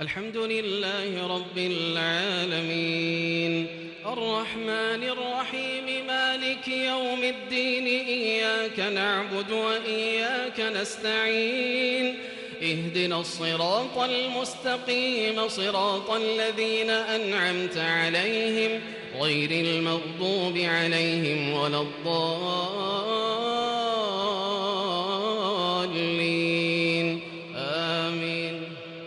الحمد لله رب العالمين الرحمن الرحيم مالك يوم الدين إياك نعبد وإياك نستعين اهدنا الصراط المستقيم صراط الذين أنعمت عليهم غير المغضوب عليهم ولا الضالين آمين.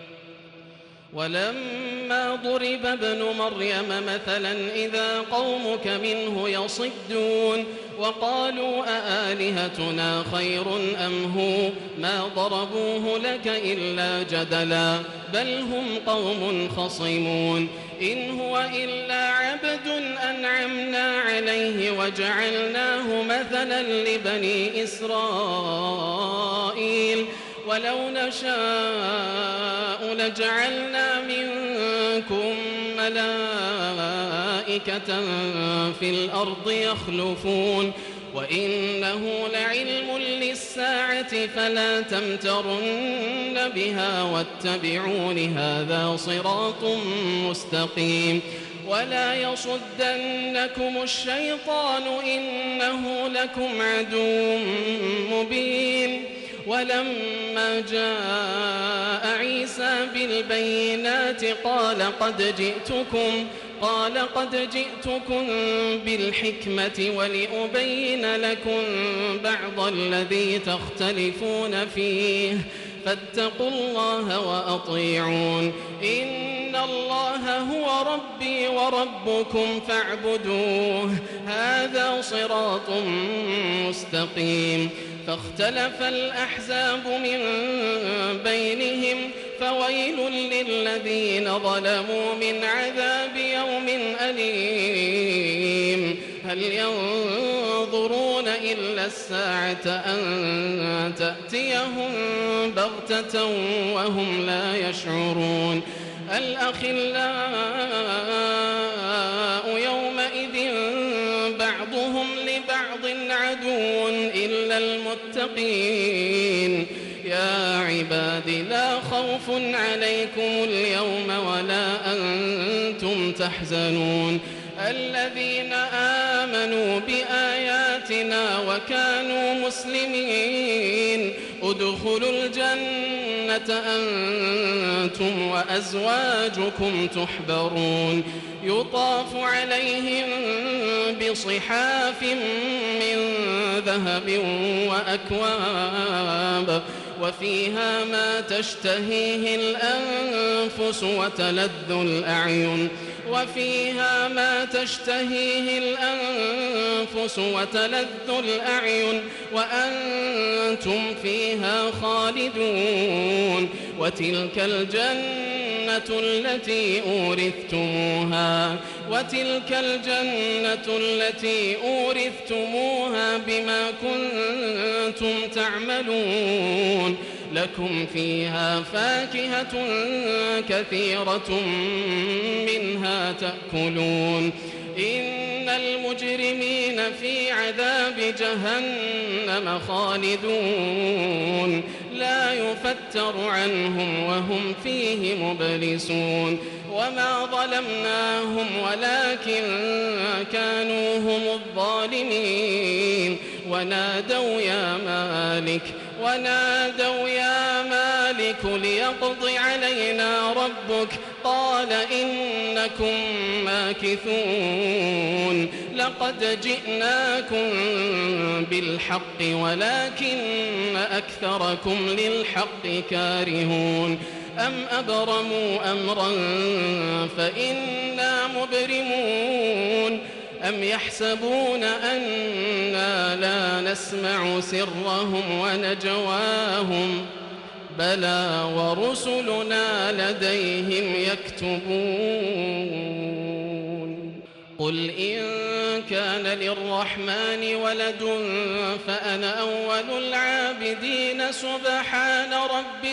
ولما ضرب ابن مريم مثلا إذا قومك منه يصدون وقالوا أآلهتنا خير أم هو ما ضربوه لك إلا جدلا بل هم قوم خصمون إن هو إلا عبد أنعمنا عليه وجعلناه مثلا لبني إسرائيل ولو نشاء لجعلنا منكم ملائكة في الأرض يخلفون وإنه لعلم للساعة فلا تمترن بها واتبعون هذا صراط مستقيم ولا يصدنكم الشيطان إنه لكم عدو مبين. ولما جاء عيسى بالبينات قال قد جئتكم بالحكمة ولأبين لكم بعض الذي تختلفون فيه فاتقوا الله وأطيعون إن الله هو ربي وربكم فاعبدوه هذا صراط مستقيم. فاختلف الأحزاب من بينهم فويل للذين ظلموا من عذاب يوم أليم. هل ينظرون إلا الساعة أن تأتيهم بغتة وهم لا يشعرون. الأخلاء يومئذ بعضهم لبعض عدو إلا المتقين. يا عباد لا خوف عليكم اليوم ولا أنتم تحزنون الذين آمنوا بآياتنا وكانوا مسلمين ادخلوا الجنة أنتم وأزواجكم تحبرون يطاف عليهم بصحاف من ذهب وأكواب وفيها ما تشتهيه الأنفس وتلذ الأعين وأنتم فيها خالدون وتلك الجنة التي أورثتموها بما كنتم تعملون لكم فيها فاكهة كثيرة منها تأكلون إن المجرمين في عذاب جهنم خالدون لا يفتر عنهم وهم فيه مبلسون وما ظلمناهم ولكن كانوا هم الظالمين ونادوا يا مالك ليقض علينا ربك قال إنكم ماكثون لقد جئناكم بالحق ولكن أكثركم للحق كارهون أم أبرموا أمرا فإنا مبرمون أم يحسبون أنا لا نسمع سرهم ونجواهم بلى ورسلنا لديهم يكتبون قل إن كان للرحمن ولد فأنا أول العابدين سبحان رب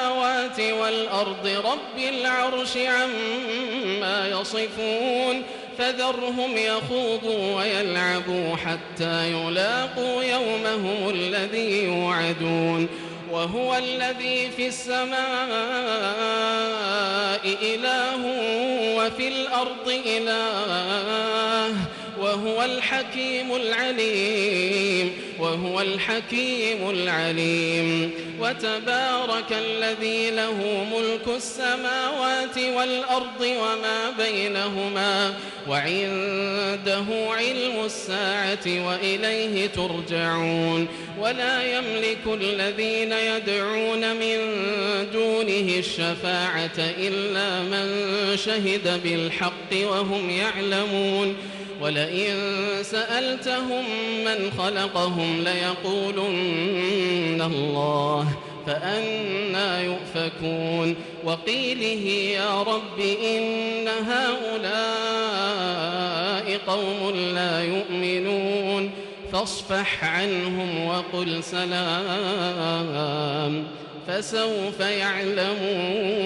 السماوات والأرض رب العرش عما يصفون فذرهم يخوضوا ويلعبوا حتى يلاقوا يومهم الذي يوعدون وهو الذي في السماء إله وفي الأرض إله وهو الحكيم العليم وتبارك الذي له ملك السماوات والأرض وما بينهما وعنده علم الساعة وإليه ترجعون ولا يملك الذين يدعون من دونه الشفاعة إلا من شهد بالحق وهم يعلمون ولئن سألتهم من خلقهم ليقولن الله فأنى يؤفكون وقيله يا رب إن هؤلاء قوم لا يؤمنون فاصفح عنهم وقل سلام فسوف يعلمون.